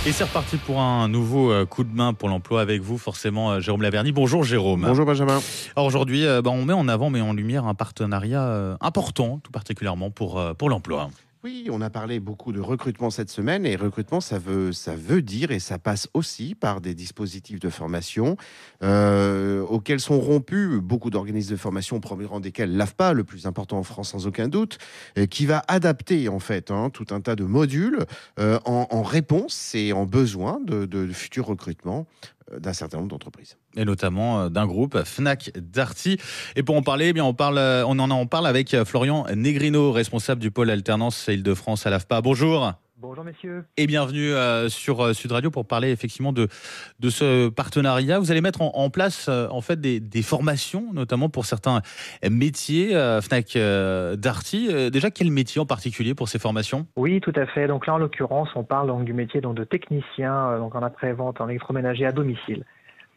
Et c'est reparti pour un nouveau coup de main pour l'emploi avec vous, forcément, Jérôme Laverny. Bonjour Jérôme. Bonjour Benjamin. Alors aujourd'hui, on met en avant, mais en lumière, un partenariat important, tout particulièrement pour l'emploi. Oui, on a parlé beaucoup de recrutement cette semaine et recrutement, ça veut dire et ça passe aussi par des dispositifs de formation auxquels sont rompus beaucoup d'organismes de formation, au premier rang desquels l'AFPA, le plus important en France sans aucun doute, qui va adapter en fait tout un tas de modules en réponse et en besoin de futurs recrutements d'un certain nombre d'entreprises. Et notamment d'un groupe, Fnac Darty. Et pour en parler, on en parle avec Florian Negrino, responsable du pôle alternance Île-de-France à l'AFPA. Bonjour. Bonjour messieurs. Et bienvenue sur Sud Radio pour parler effectivement de ce partenariat. Vous allez mettre en place en fait des formations, notamment pour certains métiers. Fnac Darty, déjà quel métier en particulier pour ces formations ? Oui, tout à fait. Donc là en l'occurrence, on parle donc du métier de technicien donc en après-vente en électroménager à domicile.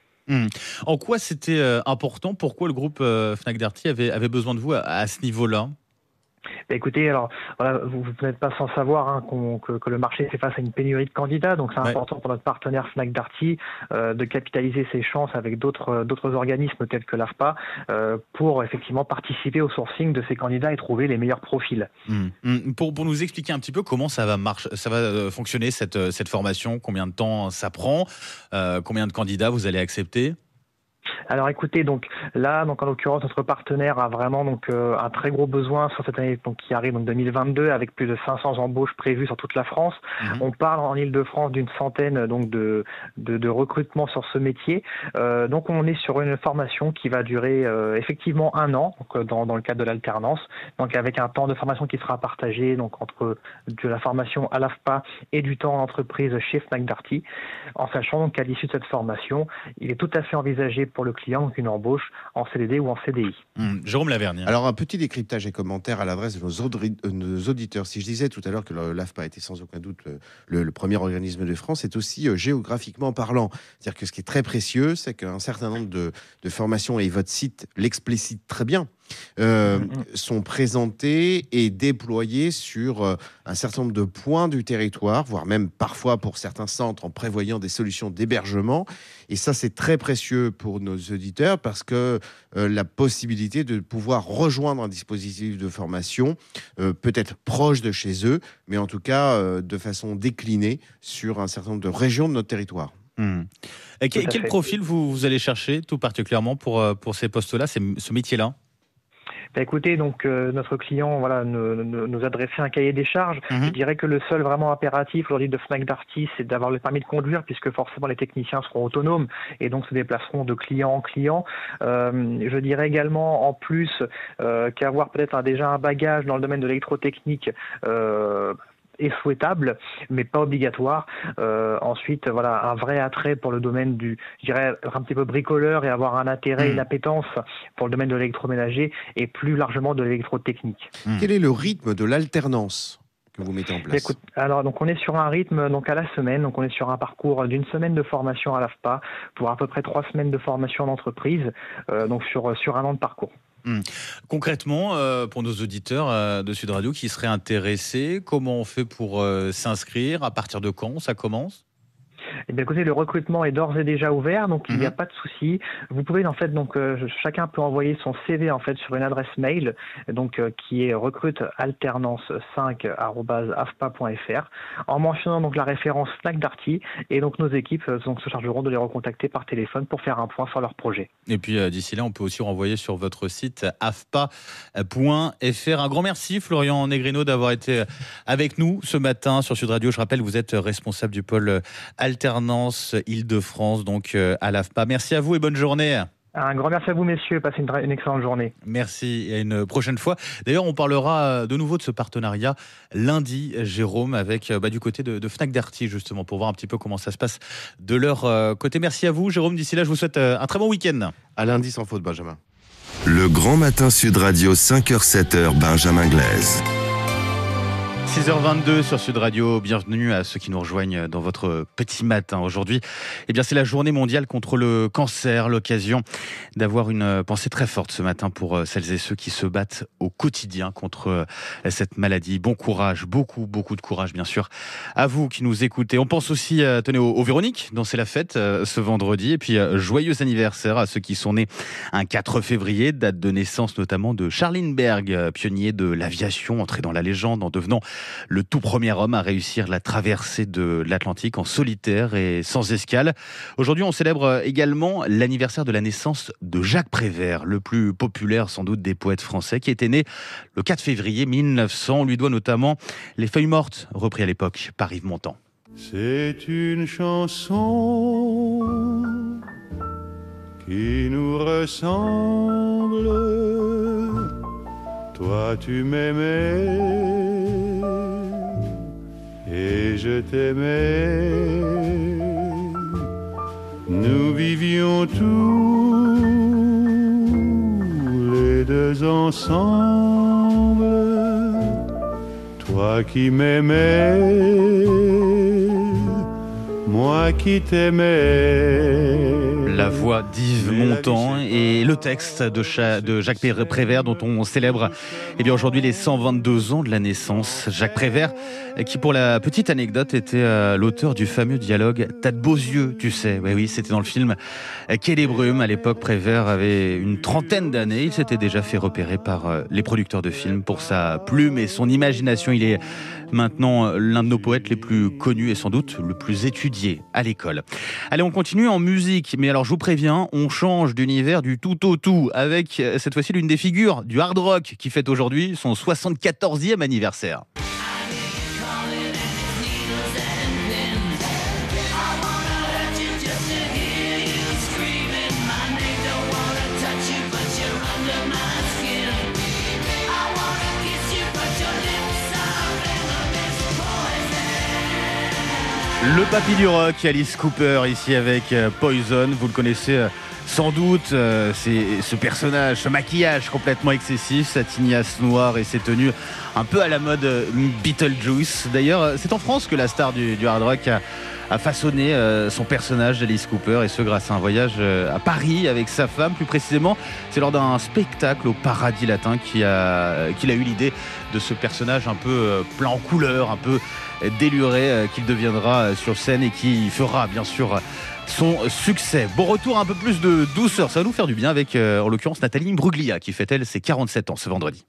En quoi c'était important ? Pourquoi le groupe Fnac Darty avait besoin de vous à ce niveau-là ? Écoutez, alors voilà, vous n'êtes pas sans savoir que le marché fait face à une pénurie de candidats, donc c'est important pour notre partenaire Fnac Darty de capitaliser ses chances avec d'autres organismes tels que l'AFPA pour effectivement participer au sourcing de ces candidats et trouver les meilleurs profils. Pour nous expliquer un petit peu comment ça va fonctionner cette formation, combien de temps ça prend, combien de candidats vous allez accepter ? Alors écoutez, donc en l'occurrence notre partenaire a vraiment un très gros besoin sur cette année qui arrive 2022 avec plus de 500 embauches prévues sur toute la France. On parle en Île-de-France d'une centaine de recrutements sur ce métier. Donc on est sur une formation qui va durer effectivement 1 an dans le cadre de l'alternance. Donc avec un temps de formation qui sera partagé entre de la formation à l'AFPA et du temps en entreprise chez Fnac Darty, en sachant qu'à l'issue de cette formation, il est tout à fait envisagé pour le client, donc une embauche en CDD ou en CDI. Jérôme Laverny. Alors, un petit décryptage et commentaire à l'adresse de nos auditeurs. Si je disais tout à l'heure que l'AFPA était sans aucun doute le premier organisme de France, c'est aussi géographiquement parlant. C'est-à-dire que ce qui est très précieux, c'est qu'un certain nombre de formations, et votre site l'explicite très bien, sont présentés et déployés sur un certain nombre de points du territoire, voire même parfois pour certains centres en prévoyant des solutions d'hébergement. Et ça, c'est très précieux pour nos auditeurs parce que la possibilité de pouvoir rejoindre un dispositif de formation peut-être proche de chez eux, mais en tout cas de façon déclinée sur un certain nombre de régions de notre territoire. Quel profil vous allez chercher tout particulièrement pour ces postes-là, ce métier-là ? Écoutez, notre client nous adressait un cahier des charges. Je dirais que le seul vraiment impératif aujourd'hui de Fnac Darty, c'est d'avoir le permis de conduire, puisque forcément les techniciens seront autonomes et donc se déplaceront de client en client. Je dirais également en plus qu'avoir peut-être déjà un bagage dans le domaine de l'électrotechnique est souhaitable, mais pas obligatoire. Ensuite, un vrai attrait pour le domaine un petit peu bricoleur et avoir un intérêt et une appétence pour le domaine de l'électroménager et plus largement de l'électrotechnique. Quel est le rythme de l'alternance que vous mettez en place ? Alors, on est sur un rythme à la semaine. Donc, on est sur un parcours d'une semaine de formation à l'AFPA pour à peu près 3 semaines de formation en entreprise, sur 1 an de parcours. Concrètement, pour nos auditeurs de Sud Radio qui seraient intéressés, comment on fait pour s'inscrire ? À partir de quand ça commence ? Écoutez, le recrutement est d'ores et déjà ouvert, donc il n'y a pas de souci. Vous pouvez chacun peut envoyer son CV sur une adresse mail, qui est recrutealternance5@afpa.fr, en mentionnant la référence Fnac Darty, et nos équipes se chargeront de les recontacter par téléphone pour faire un point sur leur projet. Et puis d'ici là, on peut aussi renvoyer sur votre site afpa.fr. Un grand merci Florian Negrino d'avoir été avec nous ce matin sur Sud Radio. Je rappelle, vous êtes responsable du pôle alternance Île-de-France, à l'AFPA. Merci à vous et bonne journée. Un grand merci à vous, messieurs. Passez une excellente journée. Merci et à une prochaine fois. D'ailleurs, on parlera de nouveau de ce partenariat lundi, Jérôme, avec du côté de Fnac Darty, justement, pour voir un petit peu comment ça se passe de leur côté. Merci à vous, Jérôme. D'ici là, je vous souhaite un très bon week-end. À lundi sans faute, Benjamin. Le Grand Matin Sud Radio, 5h-7h, Benjamin Glaise. 6h22 sur Sud Radio, bienvenue à ceux qui nous rejoignent dans votre petit matin. Aujourd'hui, c'est la journée mondiale contre le cancer, l'occasion d'avoir une pensée très forte ce matin pour celles et ceux qui se battent au quotidien contre cette maladie. Bon courage, beaucoup de courage bien sûr à vous qui nous écoutez. On pense aussi, tenez, aux Véroniques dont c'est la fête ce vendredi, et puis joyeux anniversaire à ceux qui sont nés un 4 février, date de naissance notamment de Charles Lindbergh, pionnier de l'aviation, entré dans la légende en devenant le tout premier homme à réussir la traversée de l'Atlantique en solitaire et sans escale. Aujourd'hui, on célèbre également l'anniversaire de la naissance de Jacques Prévert, le plus populaire sans doute des poètes français, qui était né le 4 février 1900. On lui doit notamment Les Feuilles mortes, repris à l'époque par Yves Montand. C'est une chanson qui nous ressemble. Toi tu m'aimais et je t'aimais. Nous vivions tous les deux ensemble. Toi qui m'aimais, moi qui t'aimais. La voix d'Yves Montand et le texte de Jacques Prévert dont on célèbre aujourd'hui les 122 ans de la naissance. Jacques Prévert qui, pour la petite anecdote, était l'auteur du fameux dialogue « T'as de beaux yeux, tu sais ». Oui, c'était dans le film Quai des Brumes. À l'époque, Prévert avait une trentaine d'années. Il s'était déjà fait repérer par les producteurs de films pour sa plume et son imagination. Il est maintenant l'un de nos poètes les plus connus et sans doute le plus étudié à l'école. Allez, on continue en musique. Mais alors, je vous préviens, on change d'univers du tout au tout avec cette fois-ci l'une des figures du hard rock qui fête aujourd'hui son 74e anniversaire. Le papy du rock, Alice Cooper, ici avec Poison. Vous le connaissez sans doute, c'est ce personnage, ce maquillage complètement excessif, sa tignasse noire et ses tenues un peu à la mode Beetlejuice. D'ailleurs, c'est en France que la star du hard rock a façonné son personnage d'Alice Cooper, et ce grâce à un voyage à Paris avec sa femme. Plus précisément, c'est lors d'un spectacle au Paradis Latin qu'il a eu l'idée de ce personnage un peu plein en couleurs, un peu déluré, qu'il deviendra sur scène et qui fera bien sûr son succès. Bon retour, un peu plus de douceur, ça va nous faire du bien avec en l'occurrence Nathalie Imbruglia qui fête elle ses 47 ans ce vendredi.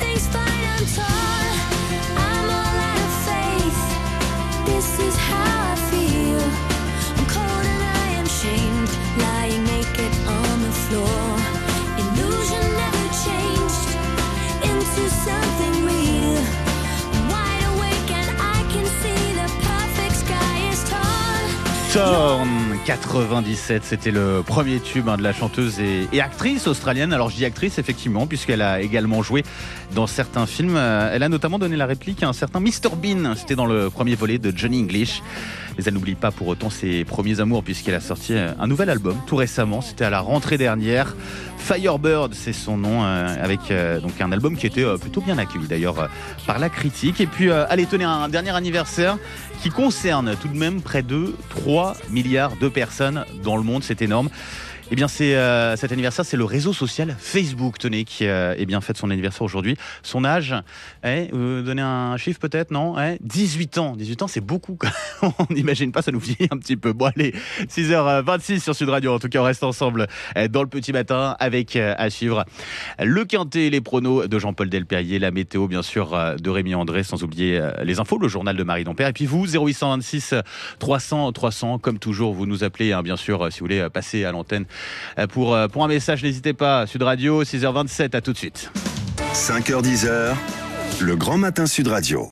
Torn 97, c'était le premier tube de la chanteuse et actrice australienne. Alors je dis actrice effectivement puisqu'elle a également joué dans certains films. Elle a notamment donné la réplique à un certain Mr Bean. C'était dans le premier volet de Johnny English. Mais elle n'oublie pas pour autant ses premiers amours puisqu'elle a sorti un nouvel album tout récemment. C'était à la rentrée dernière. Firebird, c'est son nom, avec donc un album qui était plutôt bien accueilli d'ailleurs par la critique. Et puis allez, tenez, un dernier anniversaire qui concerne tout de même près de 3 milliards de personnes dans le monde. C'est énorme. Eh bien, cet anniversaire, c'est le réseau social Facebook, tenez, qui fête son anniversaire aujourd'hui. Son âge, vous donnez un chiffre peut-être, non 18 ans. 18 ans, c'est beaucoup. On n'imagine pas, ça nous vieillit un petit peu. Bon, allez, 6h26 sur Sud Radio. En tout cas, on reste ensemble dans le petit matin avec, à suivre, le Quintet, les pronos de Jean-Paul Delperrier, la météo, bien sûr, de Rémi André, sans oublier les infos, le journal de Marie Dompère. Et puis vous, 0826 300 300, comme toujours, vous nous appelez, bien sûr, si vous voulez passer à l'antenne pour un message, n'hésitez pas. Sud Radio, 6h27, à tout de suite. 5h10, le grand matin Sud Radio.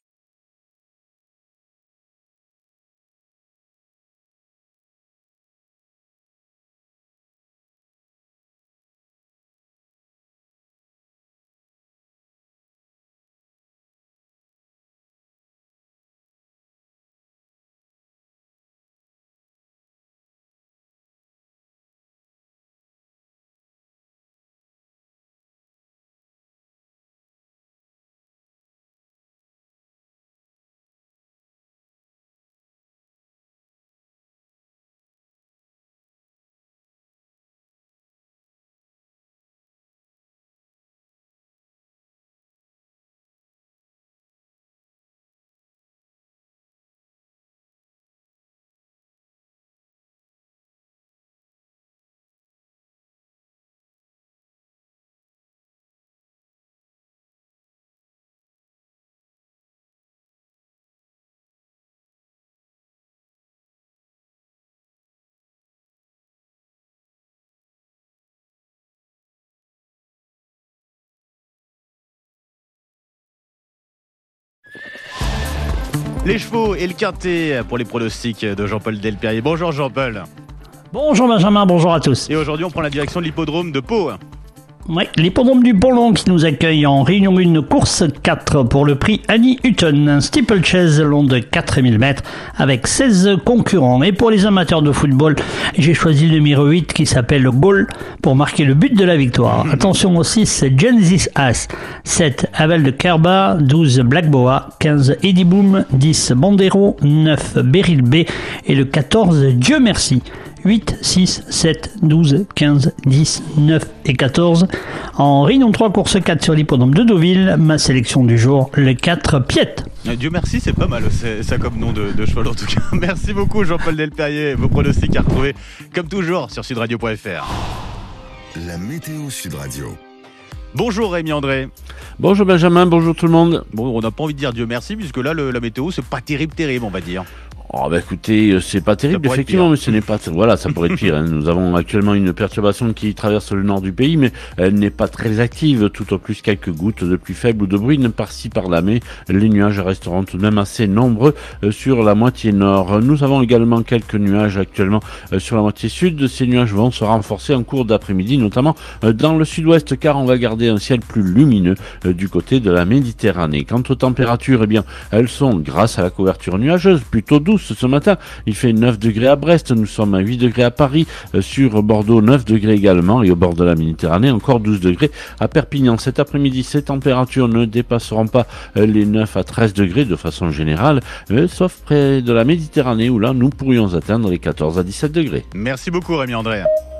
Les chevaux et le quintet pour les pronostics de Jean-Paul Delperrier. Bonjour Jean-Paul. Bonjour Benjamin, bonjour à tous. Et aujourd'hui, on prend la direction de l'hippodrome de Pau. Oui, l'hippodrome du Pont-Long qui nous accueille en Réunion 1, course 4 pour le prix Annie Hutton. Un steeplechase long de 4000 mètres avec 16 concurrents. Et pour les amateurs de football, j'ai choisi le numéro 8 qui s'appelle Goal pour marquer le but de la victoire. Attention au 6, Genesis As, 7, Aval de Kerba, 12, Black Boa, 15, Eddie Boom, 10, Bandero, 9, Beryl B et le 14, Dieu merci. 8, 6, 7, 12, 15, 10, 9 et 14. En Réunion 3, course 4 sur l'hippodrome de Deauville. Ma sélection du jour, le 4 Piette. Dieu merci, c'est pas mal ça comme nom de cheval en tout cas. Merci beaucoup Jean-Paul Delperrier. Vos pronostics à retrouver comme toujours sur sudradio.fr. La météo Sud Radio. Bonjour Rémi André. Bonjour Benjamin, bonjour tout le monde. Bon, on n'a pas envie de dire Dieu merci puisque là la météo c'est pas terrible on va dire. Oh bah écoutez, c'est pas terrible effectivement, mais ce n'est pas... Voilà, ça pourrait être pire. Nous avons actuellement une perturbation qui traverse le nord du pays, mais elle n'est pas très active. Tout au plus quelques gouttes de pluie faible ou de bruine par-ci par-là, mais les nuages resteront tout de même assez nombreux sur la moitié nord. Nous avons également quelques nuages actuellement sur la moitié sud. Ces nuages vont se renforcer en cours d'après-midi, notamment dans le sud-ouest, car on va garder un ciel plus lumineux du côté de la Méditerranée. Quant aux températures, eh bien, elles sont, grâce à la couverture nuageuse, plutôt douces. Ce matin, il fait 9 degrés à Brest, nous sommes à 8 degrés à Paris, sur Bordeaux 9 degrés également et au bord de la Méditerranée encore 12 degrés à Perpignan. Cet après-midi, ces températures ne dépasseront pas les 9 à 13 degrés de façon générale, sauf près de la Méditerranée où là nous pourrions atteindre les 14 à 17 degrés. Merci beaucoup Rémi André.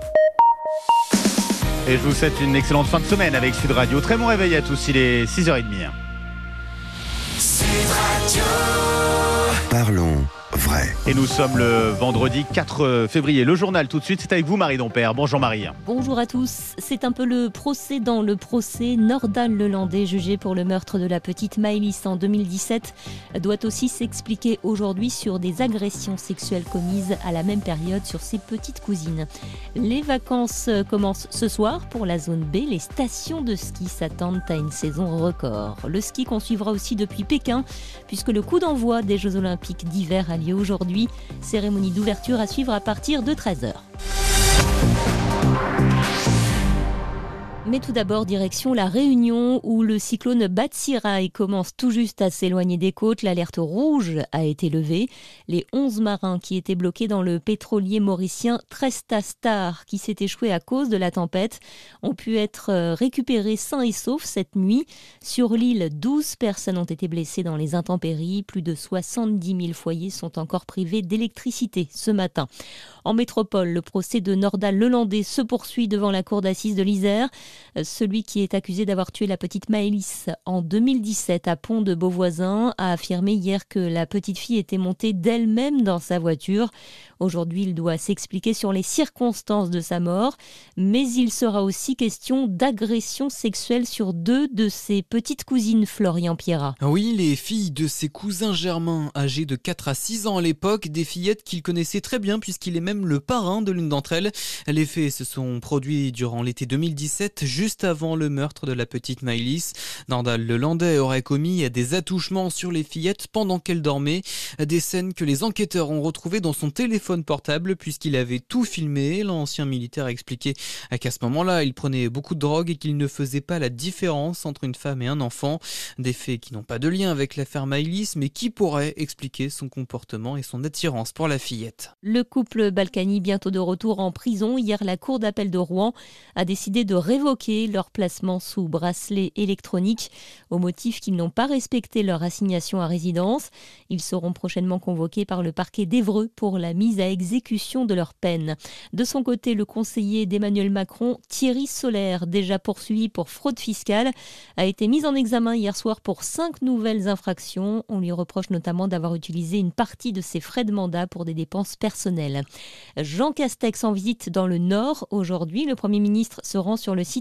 Et je vous souhaite une excellente fin de semaine avec Sud Radio. Très bon réveil à tous, il est 6h30. Sud Radio. Parlons vrai. Et nous sommes le vendredi 4 février. Le journal tout de suite, c'est avec vous Marie Dompère. Bonjour Marie. Bonjour à tous. C'est un peu le procès dans le procès. Nordal Lelandais, jugé pour le meurtre de la petite Maëlys en 2017, doit aussi s'expliquer aujourd'hui sur des agressions sexuelles commises à la même période sur ses petites cousines. Les vacances commencent ce soir pour la zone B. Les stations de ski s'attendent à une saison record. Le ski qu'on suivra aussi depuis Pékin, puisque le coup d'envoi des Jeux Olympiques d'hiver a lieu aujourd'hui. Cérémonie d'ouverture à suivre à partir de 13h. Mais tout d'abord, direction la Réunion, où le cyclone Batsirai commence tout juste à s'éloigner des côtes. L'alerte rouge a été levée. Les 11 marins qui étaient bloqués dans le pétrolier mauricien Tresta Star, qui s'est échoué à cause de la tempête, ont pu être récupérés sains et saufs cette nuit. Sur l'île, 12 personnes ont été blessées dans les intempéries. Plus de 70 000 foyers sont encore privés d'électricité ce matin. En métropole, le procès de Nordal Lelandais se poursuit devant la cour d'assises de l'Isère. Celui qui est accusé d'avoir tué la petite Maëlys en 2017 à Pont de Beauvoisin a affirmé hier que la petite fille était montée d'elle-même dans sa voiture. Aujourd'hui, il doit s'expliquer sur les circonstances de sa mort, mais il sera aussi question d'agression sexuelle sur 2 de ses petites cousines, Florian Pierrat. Oui, les filles de ses cousins germains, âgés de 4 à 6 ans à l'époque, des fillettes qu'il connaissait très bien puisqu'il est même le parrain de l'une d'entre elles. Les faits se sont produits durant l'été 2017, juste avant le meurtre de la petite Maëlys. Nordal Lelandais aurait commis des attouchements sur les fillettes pendant qu'elles dormaient, des scènes que les enquêteurs ont retrouvées dans son téléphone portable puisqu'il avait tout filmé. L'ancien militaire a expliqué qu'à ce moment-là, il prenait beaucoup de drogue et qu'il ne faisait pas la différence entre une femme et un enfant. Des faits qui n'ont pas de lien avec l'affaire Maëlys, mais qui pourraient expliquer son comportement et son attirance pour la fillette. Le couple Balkany, bientôt de retour en prison. Hier, la cour d'appel de Rouen a décidé de révoquer leur placement sous bracelet électronique au motif qu'ils n'ont pas respecté leur assignation à résidence. Ils seront prochainement convoqués par le parquet d'Évreux pour la mise à exécution de leur peine. De son côté, le conseiller d'Emmanuel Macron, Thierry Solaire, déjà poursuivi pour fraude fiscale, a été mis en examen hier soir pour 5 nouvelles infractions. On lui reproche notamment d'avoir utilisé une partie de ses frais de mandat pour des dépenses personnelles. Jean Castex en visite dans le Nord. Aujourd'hui, le Premier ministre se rend sur le site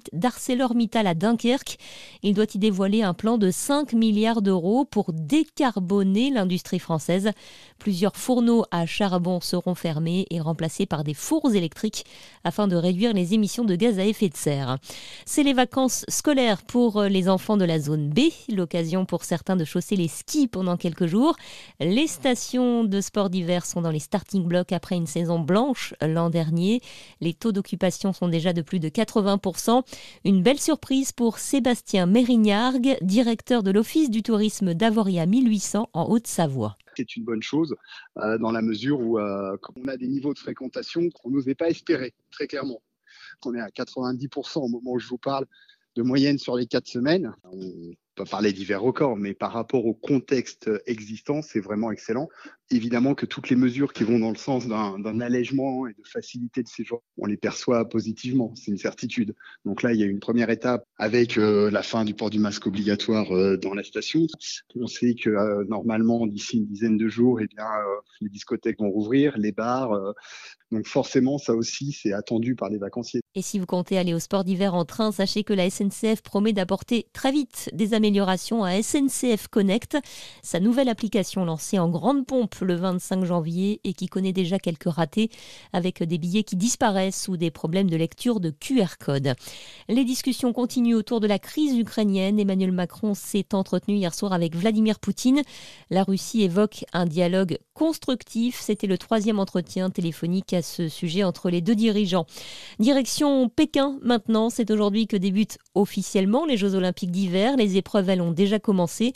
site d'ArcelorMittal à Dunkerque. Il doit y dévoiler un plan de 5 milliards d'euros pour décarboner l'industrie française. Plusieurs fourneaux à charbon seront fermés et remplacés par des fours électriques afin de réduire les émissions de gaz à effet de serre. C'est les vacances scolaires pour les enfants de la zone B, l'occasion pour certains de chausser les skis pendant quelques jours. Les stations de sport d'hiver sont dans les starting blocks après une saison blanche l'an dernier. Les taux d'occupation sont déjà de plus de 80%. Une belle surprise pour Sébastien Mérignargues, directeur de l'Office du tourisme d'Avoria 1800 en Haute-Savoie. C'est une bonne chose dans la mesure où on a des niveaux de fréquentation qu'on n'osait pas espérer, très clairement. On est à 90% au moment où je vous parle de moyenne sur les 4 semaines. On peut parler d'hiver record, mais par rapport au contexte existant, c'est vraiment excellent. Évidemment que toutes les mesures qui vont dans le sens d'un allègement et de facilité de séjour, on les perçoit positivement, c'est une certitude. Donc là, il y a une première étape avec la fin du port du masque obligatoire dans la station. On sait que normalement, d'ici une dizaine de jours, les discothèques vont rouvrir, les bars. Donc forcément, ça aussi, c'est attendu par les vacanciers. Et si vous comptez aller au sport d'hiver en train, sachez que la SNCF promet d'apporter très vite des améliorations à SNCF Connect, sa nouvelle application lancée en grande pompe le 25 janvier et qui connaît déjà quelques ratés avec des billets qui disparaissent ou des problèmes de lecture de QR code. Les discussions continuent autour de la crise ukrainienne. Emmanuel Macron s'est entretenu hier soir avec Vladimir Poutine. La Russie évoque un dialogue constructif. C'était le 3e entretien téléphonique à ce sujet entre les deux dirigeants. Direction Pékin maintenant. C'est aujourd'hui que débutent officiellement les Jeux Olympiques d'hiver. Les épreuves, elles ont déjà commencé.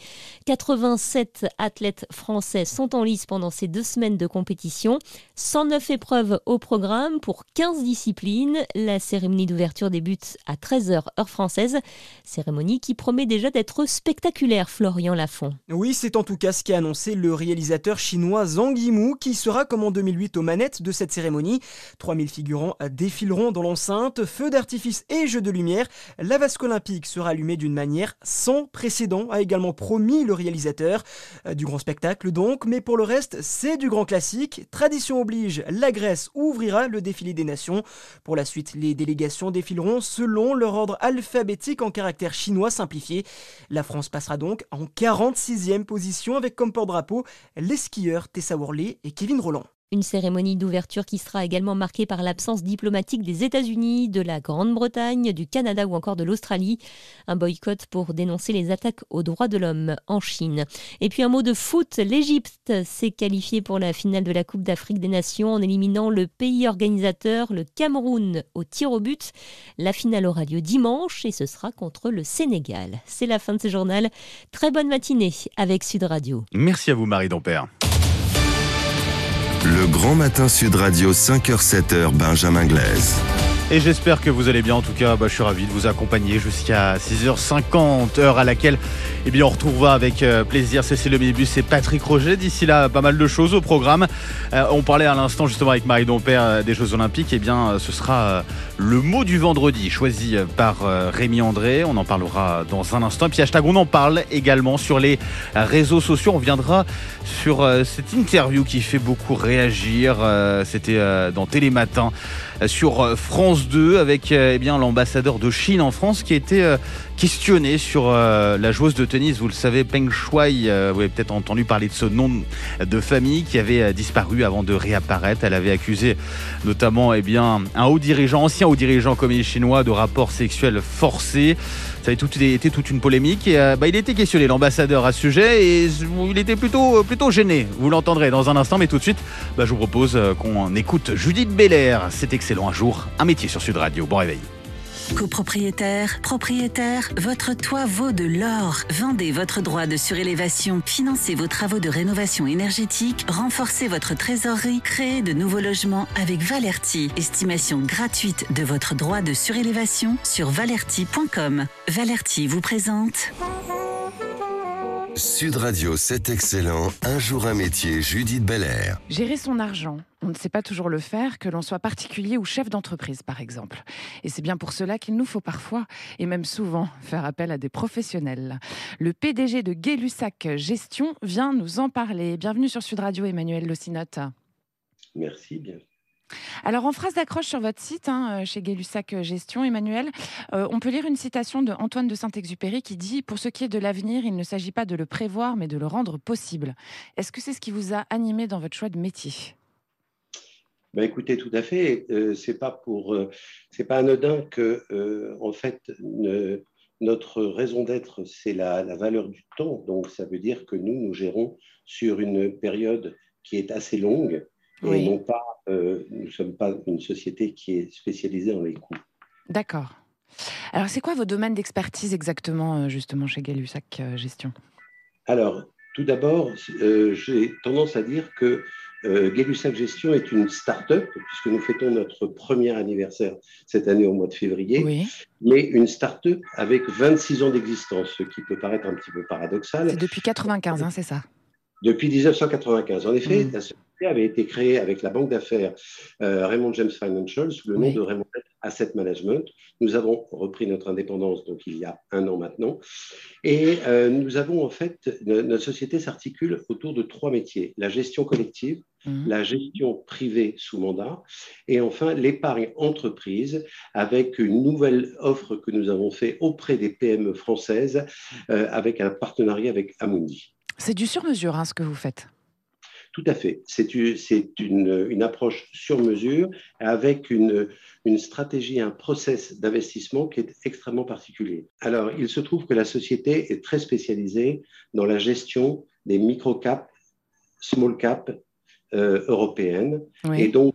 87 athlètes français sont en lice pendant ces 2 semaines de compétition. 109 épreuves au programme pour 15 disciplines. La cérémonie d'ouverture débute à 13h heure française. Cérémonie qui promet déjà d'être spectaculaire, Florian Lafont. Oui, c'est en tout cas ce qu'a annoncé le réalisateur chinois Zhang Yimou, qui sera comme en 2008 aux manettes de cette cérémonie. 3000 figurants défileront dans l'enceinte, feux d'artifice et jeux de lumière. La vasque olympique sera allumée d'une manière sans précédent, a également promis le réalisateur. Du grand spectacle donc, mais pour le reste, c'est du grand classique. Tradition oblige, la Grèce ouvrira le défilé des nations. Pour la suite, les délégations défileront selon leur ordre alphabétique en caractère chinois simplifié. La France passera donc en 46e position avec comme porte-drapeau les skieurs Tessa Worley et Kevin Rolland. Une cérémonie d'ouverture qui sera également marquée par l'absence diplomatique des États-Unis, de la Grande-Bretagne, du Canada ou encore de l'Australie. Un boycott pour dénoncer les attaques aux droits de l'homme en Chine. Et puis un mot de foot, l'Égypte s'est qualifiée pour la finale de la Coupe d'Afrique des Nations en éliminant le pays organisateur, le Cameroun, au tir au but. La finale aura lieu dimanche et ce sera contre le Sénégal. C'est la fin de ce journal. Très bonne matinée avec Sud Radio. Merci à vous Marie Dompère. Le Grand Matin Sud Radio, 5h-7h, Benjamin Glaise. Et j'espère que vous allez bien. En tout cas, je suis ravi de vous accompagner jusqu'à 6h50, heure à laquelle on retrouvera avec plaisir Cécile Lemébus et Patrick Roger. D'ici là, pas mal de choses au programme. On parlait à l'instant justement avec Marie Dompère des Jeux Olympiques. Ce sera le mot du vendredi choisi par Rémi André. On en parlera dans un instant. Et puis hashtag on en parle également sur les réseaux sociaux. On viendra sur cette interview qui fait beaucoup réagir. C'était dans Télématin sur France 2 avec l'ambassadeur de Chine en France qui a été questionné sur la joueuse de tennis, vous le savez, Peng Shuai. Vous avez peut-être entendu parler de ce nom de famille qui avait disparu avant de réapparaître. Elle avait accusé notamment un ancien haut dirigeant communiste chinois de rapports sexuels forcés. Ça avait été toute une polémique et il a été questionné, l'ambassadeur, à ce sujet, et il était plutôt gêné. Vous l'entendrez dans un instant, mais tout de suite, je vous propose qu'on écoute Judith Belair. C'est excellent, un jour, un métier sur Sud Radio. Bon réveil. Copropriétaire, propriétaire, votre toit vaut de l'or. Vendez votre droit de surélévation, financez vos travaux de rénovation énergétique, renforcez votre trésorerie, créez de nouveaux logements avec Valerty. Estimation gratuite de votre droit de surélévation sur valerty.com. Valerty vous présente... Sud Radio, c'est excellent. Un jour un métier, Judith Belair. Gérer son argent, on ne sait pas toujours le faire, que l'on soit particulier ou chef d'entreprise par exemple. Et c'est bien pour cela qu'il nous faut parfois, et même souvent, faire appel à des professionnels. Le PDG de Gay-Lussac Gestion vient nous en parler. Bienvenue sur Sud Radio, Emmanuel Locinotte. Merci, bien. Alors, en phrase d'accroche sur votre site, chez Gay-Lussac Gestion, Emmanuel, on peut lire une citation de Antoine de Saint-Exupéry qui dit « Pour ce qui est de l'avenir, il ne s'agit pas de le prévoir, mais de le rendre possible ». Est-ce que c'est ce qui vous a animé dans votre choix de métier ? Écoutez, tout à fait. C'est pas anodin que, en fait, notre raison d'être, c'est la valeur du temps. Donc, ça veut dire que nous gérons sur une période qui est assez longue. Et non pas, nous ne sommes pas une société qui est spécialisée dans les coûts. D'accord. Alors, c'est quoi vos domaines d'expertise exactement, justement, chez Gay-Lussac Gestion ? Alors, tout d'abord, j'ai tendance à dire que Gay-Lussac Gestion est une start-up, puisque nous fêtons notre premier anniversaire cette année au mois de février, mais une start-up avec 26 ans d'existence, ce qui peut paraître un petit peu paradoxal. C'est depuis 1995, c'est ça ? Depuis 1995. En effet, la société avait été créée avec la banque d'affaires Raymond James Financial sous le nom de Raymond James Asset Management. Nous avons repris notre indépendance donc il y a 1 an maintenant. Et nous avons en fait, notre société s'articule autour de 3 métiers. La gestion collective, la gestion privée sous mandat et enfin l'épargne entreprise avec une nouvelle offre que nous avons fait auprès des PME françaises avec un partenariat avec Amundi. C'est du sur-mesure, ce que vous faites. Tout à fait. C'est une approche sur mesure avec une stratégie, un process d'investissement qui est extrêmement particulier. Alors, il se trouve que la société est très spécialisée dans la gestion des micro-caps, small-caps européennes. Et donc,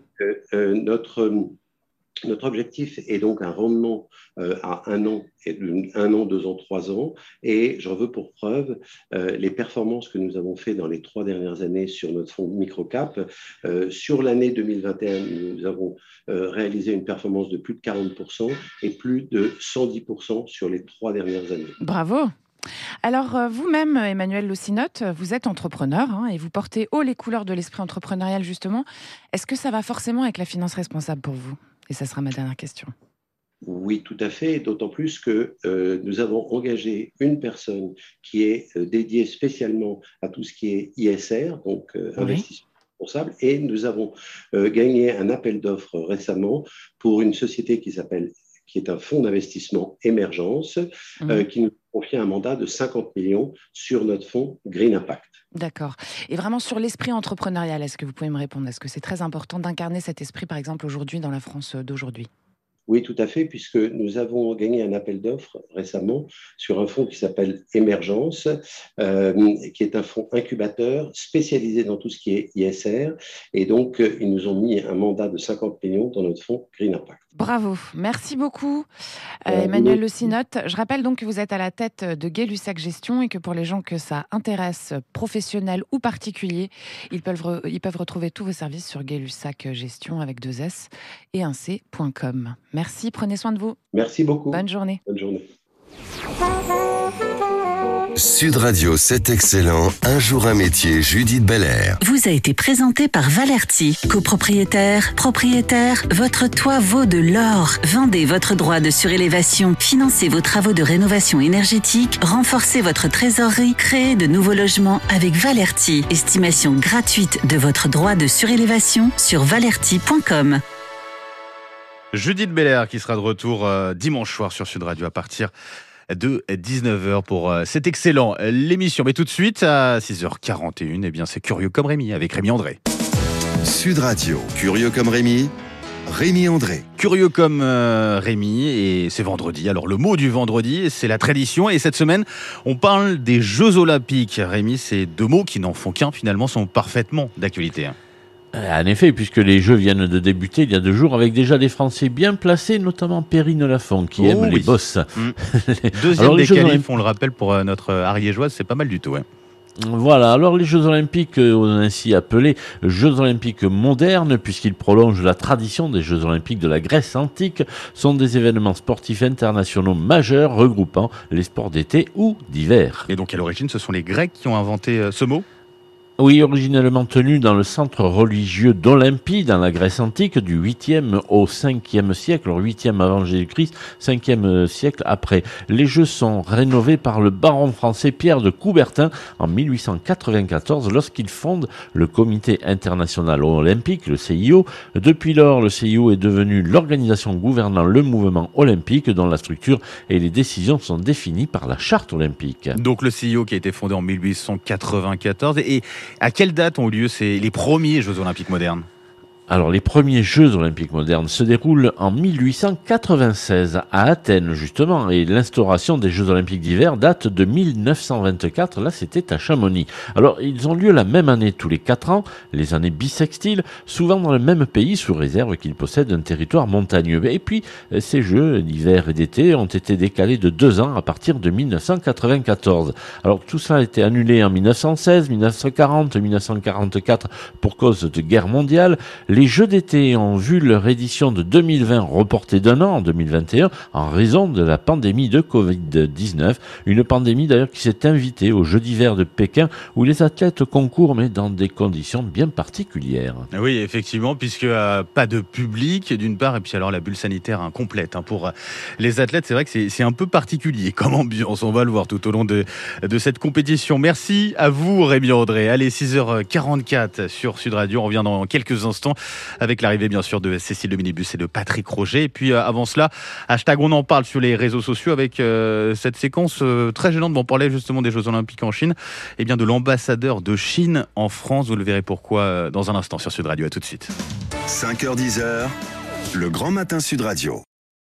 notre objectif est donc un rendement à 1 an, 1 an, 2 ans, 3 ans. Et j'en veux pour preuve les performances que nous avons fait dans les 3 dernières années sur notre fonds microcap. Sur l'année 2021, nous avons réalisé une performance de plus de 40% et plus de 110% sur les 3 dernières années. Bravo! Alors, vous-même, Emmanuel Locinotte, vous êtes entrepreneur et vous portez haut les couleurs de l'esprit entrepreneurial, justement. Est-ce que ça va forcément avec la finance responsable pour vous ? Et ça sera ma dernière question. Oui, tout à fait, d'autant plus que nous avons engagé une personne qui est dédiée spécialement à tout ce qui est ISR, donc investissement responsable, et nous avons gagné un appel d'offres récemment pour une société qui est un fonds d'investissement émergence, qui nous confie un mandat de 50 millions sur notre fonds Green Impact. D'accord. Et vraiment sur l'esprit entrepreneurial, est-ce que vous pouvez me répondre ? Est-ce que c'est très important d'incarner cet esprit, par exemple, aujourd'hui, dans la France d'aujourd'hui ? Oui, tout à fait, puisque nous avons gagné un appel d'offres récemment sur un fonds qui s'appelle Émergence, qui est un fonds incubateur spécialisé dans tout ce qui est ISR. Et donc, ils nous ont mis un mandat de 50 millions dans notre fonds Green Impact. Bravo, merci beaucoup Emmanuel Locinotte. Je rappelle donc que vous êtes à la tête de Gay-Lussac Gestion et que pour les gens que ça intéresse, professionnels ou particuliers, ils peuvent retrouver tous vos services sur Gay-Lussac Gestion avec 2 S et un C.com. Merci, prenez soin de vous. Merci beaucoup. Bonne journée. Bonne journée. Sud Radio, c'est excellent. Un jour un métier, Judith Belair. Vous a été présenté par Valerty, copropriétaire, propriétaire, votre toit vaut de l'or. Vendez votre droit de surélévation, financez vos travaux de rénovation énergétique, renforcez votre trésorerie, créez de nouveaux logements avec Valerty. Estimation gratuite de votre droit de surélévation sur valerty.com. Judith Belair qui sera de retour dimanche soir sur Sud Radio à partir de 19h pour C'est excellent l'émission. Mais tout de suite à 6h41, eh bien c'est Curieux comme Rémi avec Rémi André. Sud Radio, Curieux comme Rémi, Rémi André. Curieux comme Rémi, et c'est vendredi. Alors le mot du vendredi, c'est la tradition. Et cette semaine, on parle des Jeux Olympiques. Rémi, ces 2 mots qui n'en font qu'un finalement sont parfaitement d'actualité. En effet, puisque les Jeux viennent de débuter il y a 2 jours avec déjà des Français bien placés, notamment Perrine Lafont qui aime les bosses. Deuxième des qualifs, on le rappelle pour notre ariégeoise, c'est pas mal du tout. Voilà, alors les Jeux Olympiques, on a ainsi appelé Jeux Olympiques modernes, puisqu'ils prolongent la tradition des Jeux Olympiques de la Grèce antique, sont des événements sportifs internationaux majeurs regroupant les sports d'été ou d'hiver. Et donc à l'origine, ce sont les Grecs qui ont inventé ce mot ? Oui, originellement tenu dans le centre religieux d'Olympie, dans la Grèce antique, du 8e au 5e siècle, alors 8e avant Jésus-Christ, 5e siècle après. Les Jeux sont rénovés par le baron français Pierre de Coubertin en 1894, lorsqu'il fonde le Comité international olympique, le CIO. Depuis lors, le CIO est devenu l'organisation gouvernant le mouvement olympique, dont la structure et les décisions sont définies par la charte olympique. Donc le CIO qui a été fondé en 1894 et à quelle date ont eu lieu les premiers Jeux Olympiques modernes ? Alors, les premiers Jeux Olympiques modernes se déroulent en 1896 à Athènes, justement, et l'instauration des Jeux Olympiques d'hiver date de 1924. Là, c'était à Chamonix. Alors, ils ont lieu la même année tous les 4 ans, les années bissextiles, souvent dans le même pays, sous réserve qu'ils possèdent un territoire montagneux. Et puis, ces Jeux d'hiver et d'été ont été décalés de 2 ans à partir de 1994. Alors, tout ça a été annulé en 1916, 1940, 1944 pour cause de guerre mondiale. Les Jeux d'été ont vu leur édition de 2020 reportée d'1 an en 2021 en raison de la pandémie de Covid-19. Une pandémie d'ailleurs qui s'est invitée aux Jeux d'hiver de Pékin où les athlètes concourent mais dans des conditions bien particulières. Oui, effectivement, puisque pas de public d'une part et puis alors la bulle sanitaire incomplète pour les athlètes. C'est vrai que c'est un peu particulier comme ambiance. On va le voir tout au long de cette compétition. Merci à vous Rémi Audrey. Allez, 6h44 sur Sud Radio. On revient dans quelques instants avec l'arrivée bien sûr de Cécile de Minibus et de Patrick Roger. Et puis avant cela, hashtag on en parle sur les réseaux sociaux avec cette séquence très gênante. Bon, on parlait justement des Jeux Olympiques en Chine et bien de l'ambassadeur de Chine en France. Vous le verrez pourquoi dans un instant sur Sud Radio. À tout de suite. 5h-10h, le Grand Matin Sud Radio.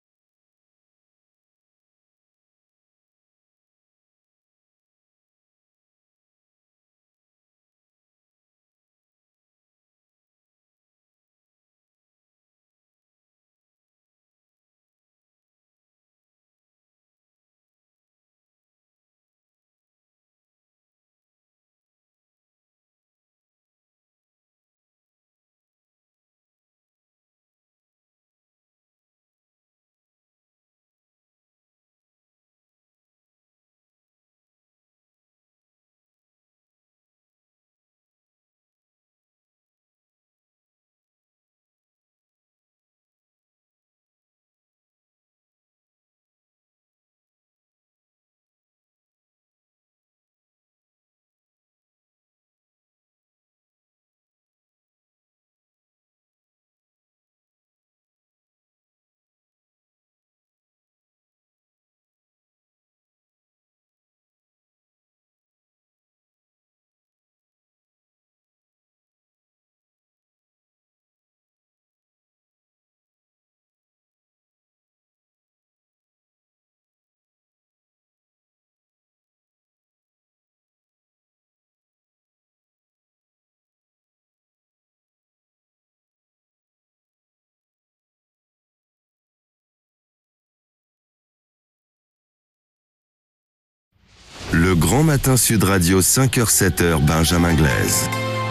Le Grand Matin Sud Radio, 5h-7h, Benjamin Glaise.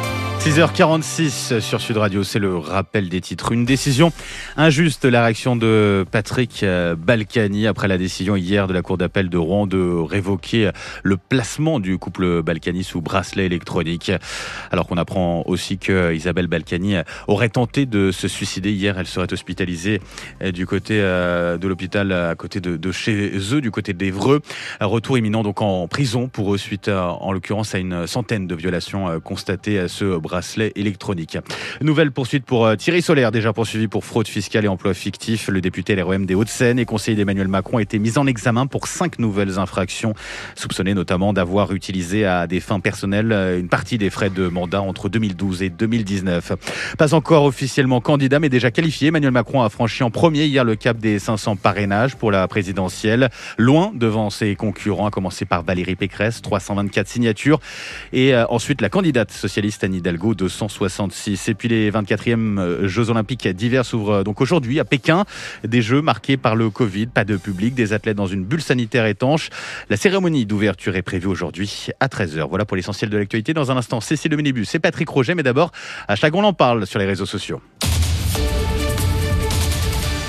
6h46 sur Sud Radio, c'est le rappel des titres. Une décision injuste, la réaction de Patrick Balkany après la décision hier de la Cour d'appel de Rouen de révoquer le placement du couple Balkany sous bracelet électronique. Alors qu'on apprend aussi que Isabelle Balkany aurait tenté de se suicider hier. Elle serait hospitalisée du côté de l'hôpital à côté de chez eux, du côté d'Évreux. Retour imminent donc en prison pour eux suite en l'occurrence à une centaine de violations constatées à ce bracelet électronique. Nouvelle poursuite pour Thierry Solaire, déjà poursuivi pour fraude fiscale et emploi fictif. Le député LREM des Hauts-de-Seine et conseiller d'Emmanuel Macron a été mis en examen pour 5 nouvelles infractions, soupçonné notamment d'avoir utilisé à des fins personnelles une partie des frais de mandat entre 2012 et 2019. Pas encore officiellement candidat, mais déjà qualifié, Emmanuel Macron a franchi en premier hier le cap des 500 parrainages pour la présidentielle, loin devant ses concurrents, à commencer par Valérie Pécresse, 324 signatures, et ensuite la candidate socialiste Anne Hidalgo, 266. Et puis les 24e Jeux Olympiques d'hiver s'ouvrent donc aujourd'hui à Pékin. Des Jeux marqués par le Covid, pas de public, des athlètes dans une bulle sanitaire étanche. La cérémonie d'ouverture est prévue aujourd'hui à 13h. Voilà pour l'essentiel de l'actualité. Dans un instant, Cécile de Minibus et Patrick Roger, mais d'abord, hashtag on en parle sur les réseaux sociaux.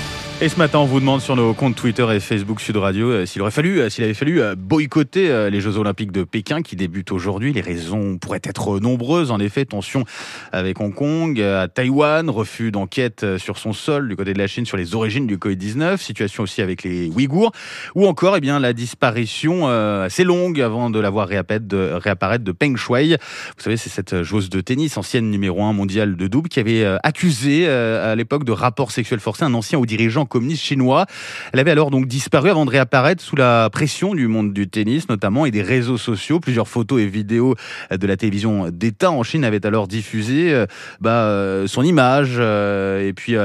Et ce matin, on vous demande sur nos comptes Twitter et Facebook Sud Radio s'il avait fallu boycotter les Jeux Olympiques de Pékin qui débutent aujourd'hui. Les raisons pourraient être nombreuses. En effet, tensions avec Hong Kong, à Taïwan, refus d'enquête sur son sol du côté de la Chine sur les origines du Covid-19, situation aussi avec les Ouïghours, ou encore la disparition assez longue avant de la voir réapparaître de Peng Shuai. Vous savez, c'est cette joueuse de tennis, ancienne numéro 1 mondiale de double, qui avait accusé à l'époque de rapports sexuels forcés un ancien haut dirigeant communiste chinois. Elle avait alors donc disparu avant de réapparaître sous la pression du monde du tennis notamment et des réseaux sociaux. Plusieurs photos et vidéos de la télévision d'État en Chine avaient alors diffusé son image et puis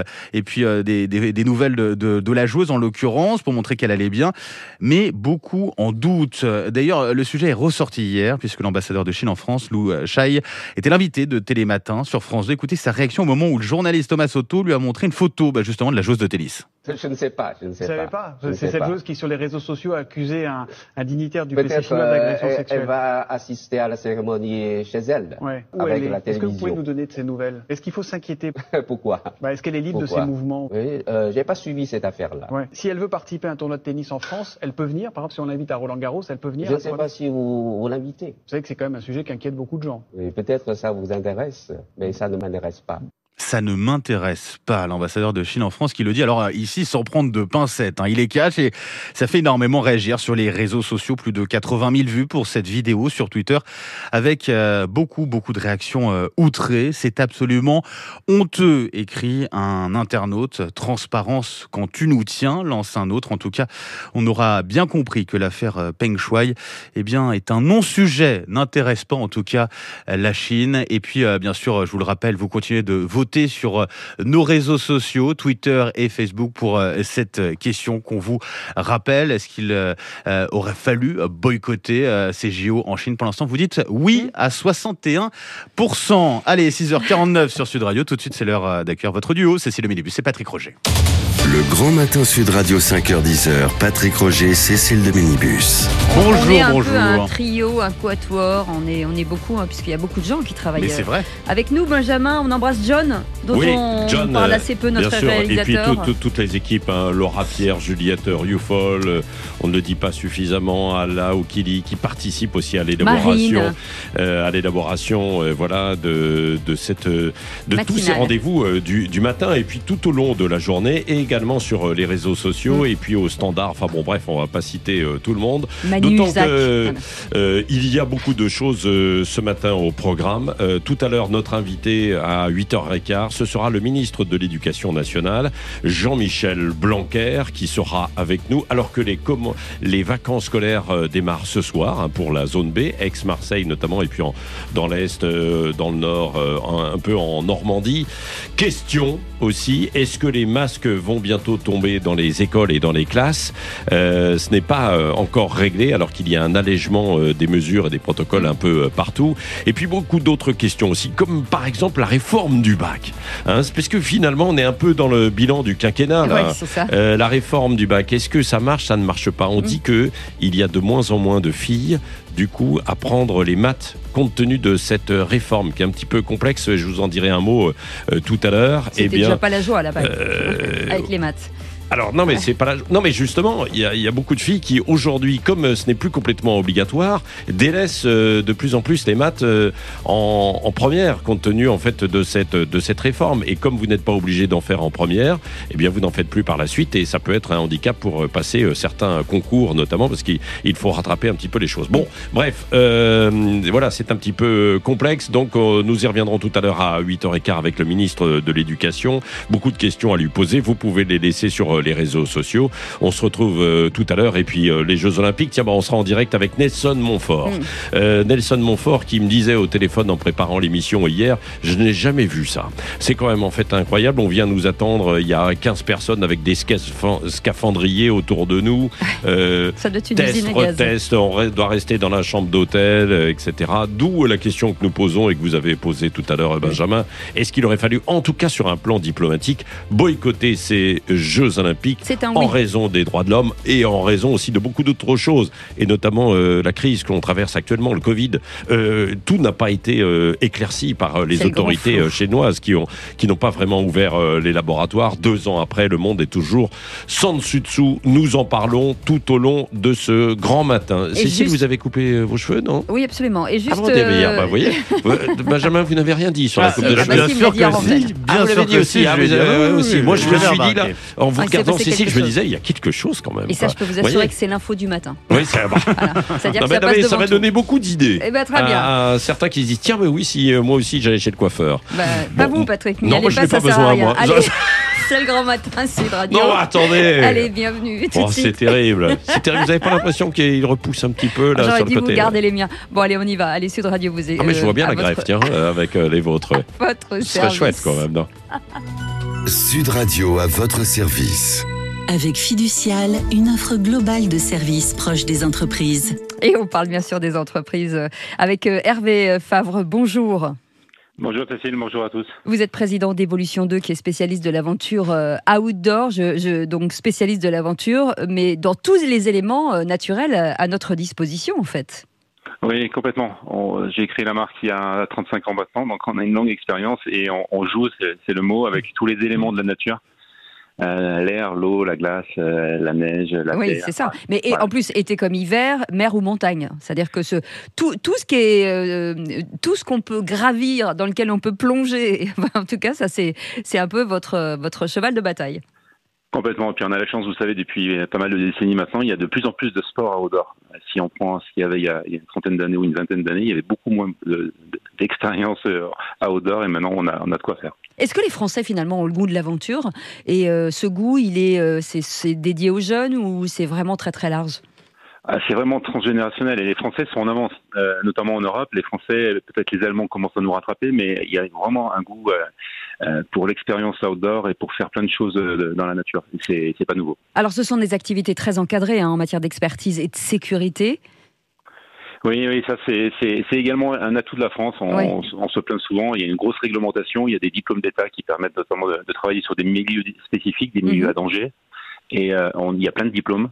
des nouvelles de la joueuse en l'occurrence pour montrer qu'elle allait bien. Mais beaucoup en doutent. D'ailleurs, le sujet est ressorti hier puisque l'ambassadeur de Chine en France, Lu Shai, était l'invité de Télématin sur France 2. Écoutez sa réaction au moment où le journaliste Thomas Soto lui a montré une photo justement de la joueuse de tennis. Je ne sais pas. Vous ne savez pas. C'est cette joueuse qui, sur les réseaux sociaux, a accusé un dignitaire du PC chinois d'agression sexuelle. Elle va assister à la cérémonie chez elle, avec la télévision. Est-ce que vous pouvez nous donner de ces nouvelles? Est-ce qu'il faut s'inquiéter? Pourquoi? Est-ce qu'elle est libre de ses mouvements? Oui, j'ai pas suivi cette affaire-là. Si elle veut participer à un tournoi de tennis en France, elle peut venir. Par exemple, si on l'invite à Roland-Garros, elle peut venir. Je ne sais pas si vous l'invitez. Vous savez que c'est quand même un sujet qui inquiète beaucoup de gens. Oui, peut-être ça vous intéresse, mais ça ne m'intéresse pas. Ça ne m'intéresse pas, l'ambassadeur de Chine en France qui le dit. Alors ici, sans prendre de pincettes, il est cash et ça fait énormément réagir sur les réseaux sociaux. Plus de 80 000 vues pour cette vidéo sur Twitter avec beaucoup de réactions outrées. C'est absolument honteux, écrit un internaute. Transparence quand tu nous tiens, lance un autre. En tout cas, on aura bien compris que l'affaire Peng Shuai est un non-sujet, n'intéresse pas en tout cas la Chine. Et puis, bien sûr, je vous le rappelle, vous continuez de voter sur nos réseaux sociaux, Twitter et Facebook pour cette question qu'on vous rappelle. Est-ce qu'il aurait fallu boycotter ces JO en Chine? Pour l'instant, vous dites oui à 61%. Allez, 6h49 sur Sud Radio. Tout de suite, c'est l'heure d'accueillir votre duo, Cécile de Minibus et Patrick Roger. Le Grand Matin Sud Radio 5h-10h, Patrick Roger, Cécile de Minibus. Bonjour, on est un peu un trio, un quatuor, on est beaucoup, puisqu'il y a beaucoup de gens qui travaillent. Mais c'est vrai. Avec nous, Benjamin, on embrasse John, dont on parle assez peu, notre réalisateur. Et puis toutes les équipes, Laura Pierre, Juliette Rioufol, on ne le dit pas suffisamment, Ala Okili, qui participe aussi à l'élaboration, de tous ces rendez-vous du matin, et puis tout au long de la journée, et également sur les réseaux sociaux, et puis au standard. Enfin bon, bref, on va pas citer tout le monde. D'autant qu'il y a beaucoup de choses ce matin au programme. Tout à l'heure, notre invité à 8h15, ce sera le ministre de l'Éducation nationale, Jean-Michel Blanquer, qui sera avec nous, alors que les vacances scolaires démarrent ce soir pour la zone B, Aix-Marseille notamment, et puis dans l'Est, dans le Nord, un peu en Normandie. Question aussi, est-ce que les masques vont bientôt tomber dans les écoles et dans les classes? Ce n'est pas encore réglé, alors qu'il y a un allègement des mesures et des protocoles un peu partout. Et puis beaucoup d'autres questions aussi, comme par exemple la réforme du bac. C'est parce que finalement, on est un peu dans le bilan du quinquennat. Là. C'est ça. La réforme du bac, est-ce que ça marche? Ça ne marche pas. On dit qu'il y a de moins en moins de filles, du coup, à prendre les maths compte tenu de cette réforme qui est un petit peu complexe. Je vous en dirai un mot tout à l'heure. C'était déjà pas la joie là-bas avec les maths. Alors non mais c'est pas non mais justement il y a beaucoup de filles qui aujourd'hui, comme ce n'est plus complètement obligatoire, délaissent de plus en plus les maths en première, compte tenu en fait de cette réforme. Et comme vous n'êtes pas obligé d'en faire en première, eh bien vous n'en faites plus par la suite, et ça peut être un handicap pour passer certains concours, notamment parce qu'il faut rattraper un petit peu les choses. Bon, bref, voilà, c'est un petit peu complexe, donc nous y reviendrons tout à l'heure à 8h15 avec le ministre de l'Éducation. Beaucoup de questions à lui poser, vous pouvez les laisser sur les réseaux sociaux. On se retrouve tout à l'heure, et puis les Jeux Olympiques, tiens, on sera en direct avec Nelson Montfort. Nelson Montfort qui me disait au téléphone en préparant l'émission hier, je n'ai jamais vu ça. C'est quand même en fait incroyable. On vient nous attendre, il y a 15 personnes avec des scaphandriers autour de nous. Ça doit être une usine à gaz. Test, on doit rester dans la chambre d'hôtel, etc. D'où la question que nous posons et que vous avez posée tout à l'heure, Benjamin. Est-ce qu'il aurait fallu, en tout cas sur un plan diplomatique, boycotter ces Jeux Olympiques Olympiques en raison des droits de l'homme et en raison aussi de beaucoup d'autres choses, et notamment la crise que l'on traverse actuellement, le Covid. Tout n'a pas été éclairci par les autorités chinoises qui n'ont pas vraiment ouvert les laboratoires. 2 ans après, le monde est toujours sans dessus-dessous. Nous en parlons tout au long de ce grand matin. Cécile, vous avez coupé vos cheveux, non? Oui, absolument. Et juste... vous voyez, Benjamin, vous n'avez rien dit sur la coupe de cheveux. Bien sûr que si. Vous l'avez dit aussi. Moi, je me suis dit, là, en vous regardant Cécile, je me disais, il y a quelque chose quand même. Et ça, je peux vous assurer que c'est l'info du matin. Oui, ça va. C'est-à-dire que ça passe devant ça va donner beaucoup d'idées. Eh ben, très bien. À certains qui se disent, tiens, mais oui, si moi aussi j'allais chez le coiffeur. Pas vous, Patrick. Non, moi, je n'ai pas besoin, moi. Allez, c'est le grand matin, Sud Radio. Non, attendez. Allez, bienvenue. C'est terrible. C'est terrible. Vous n'avez pas l'impression qu'il repousse un petit peu là sur le côté? J'aurais dit vous gardez les miens. Bon, allez, on y va. Allez, Sud Radio, vous êtes. Mais je vois bien la greffe, tiens, avec les vôtres. Votre Ce serait chouette quand même, non? Sud Radio à votre service. Avec Fiducial, une offre globale de services proches des entreprises. Et on parle bien sûr des entreprises avec Hervé Favre. Bonjour. Bonjour Cécile, bonjour à tous. Vous êtes président d'Evolution 2 qui est spécialiste de l'aventure outdoor, donc spécialiste de l'aventure, mais dans tous les éléments naturels à notre disposition en fait. Oui, complètement. J'ai créé la marque il y a 35 ans maintenant, donc on a une longue expérience et on joue, c'est le mot, avec tous les éléments de la nature. L'air, l'eau, la glace, la neige, la terre. Oui, c'est ça. Mais en plus, été comme hiver, mer ou montagne. C'est-à-dire que tout ce qu'on peut gravir, dans lequel on peut plonger, en tout cas, ça c'est un peu votre cheval de bataille. Complètement. Et puis on a la chance, vous savez, depuis pas mal de décennies maintenant, il y a de plus en plus de sports outdoor. Si on prend ce qu'il y avait il y a une trentaine d'années ou une vingtaine d'années, il y avait beaucoup moins d'expérience outdoor et maintenant on a de quoi faire. Est-ce que les Français finalement ont le goût de l'aventure et ce goût, c'est dédié aux jeunes ou c'est vraiment très très large? C'est vraiment transgénérationnel et les Français sont en avance, notamment en Europe. Les Français, peut-être les Allemands commencent à nous rattraper, mais il y a vraiment un goût pour l'expérience outdoor et pour faire plein de choses dans la nature. C'est pas nouveau. Alors ce sont des activités très encadrées en matière d'expertise et de sécurité. Oui, ça c'est également un atout de la France. On se plaint souvent. Il y a une grosse réglementation. Il y a des diplômes d'État qui permettent notamment de travailler sur des milieux spécifiques, des milieux à danger. Et il y a plein de diplômes.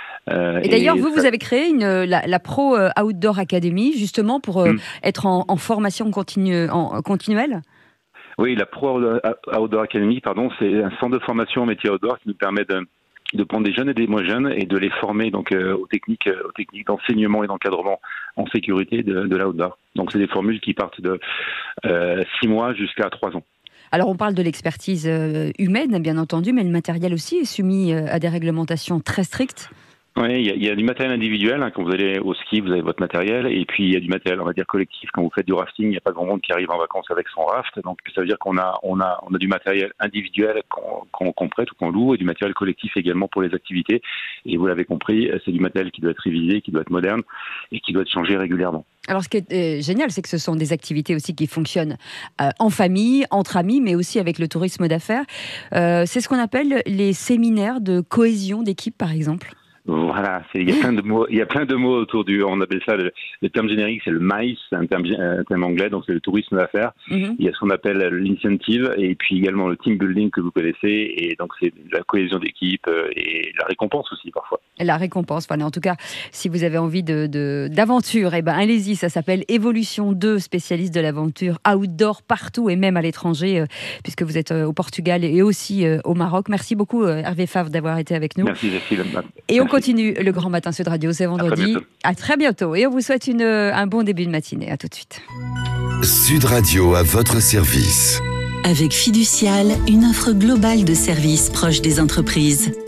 Et d'ailleurs, vous avez créé la Pro Outdoor Academy, justement, pour être en formation continuelle. Oui, la Pro Outdoor Academy, c'est un centre de formation en métier outdoor qui nous permet de prendre des jeunes et des moins jeunes et de les former donc aux techniques d'enseignement et d'encadrement en sécurité de l'outdoor. Donc, c'est des formules qui partent de 6 mois jusqu'à 3 ans. Alors, on parle de l'expertise humaine, bien entendu, mais le matériel aussi est soumis à des réglementations très strictes. Oui, il y a du matériel individuel. Quand vous allez au ski, vous avez votre matériel. Et puis, il y a du matériel, on va dire, collectif. Quand vous faites du rafting, il n'y a pas grand monde qui arrive en vacances avec son raft. Donc, ça veut dire qu'on a du matériel individuel qu'on prête ou qu'on loue et du matériel collectif également pour les activités. Et vous l'avez compris, c'est du matériel qui doit être révisé, qui doit être moderne et qui doit être changé régulièrement. Alors, ce qui est génial, c'est que ce sont des activités aussi qui fonctionnent en famille, entre amis, mais aussi avec le tourisme d'affaires. C'est ce qu'on appelle les séminaires de cohésion d'équipe, par exemple. Voilà, il y a plein de mots autour on appelle ça le terme générique, c'est le MICE, un terme anglais, donc c'est le tourisme d'affaires. Il y a ce qu'on appelle l'incentive et puis également le team building que vous connaissez et donc c'est la cohésion d'équipe et la récompense aussi parfois. La récompense, en tout cas, si vous avez envie d'aventure, allez-y, ça s'appelle Evolution 2, spécialiste de l'aventure outdoor partout et même à l'étranger, puisque vous êtes au Portugal et aussi au Maroc. Merci beaucoup Hervé Favre d'avoir été avec nous. Merci Cécile. Et on continue le Grand Matin Sud Radio, c'est vendredi. À très bientôt. Et on vous souhaite un bon début de matinée. À tout de suite. Sud Radio à votre service. Avec Fiducial, une offre globale de services proches des entreprises.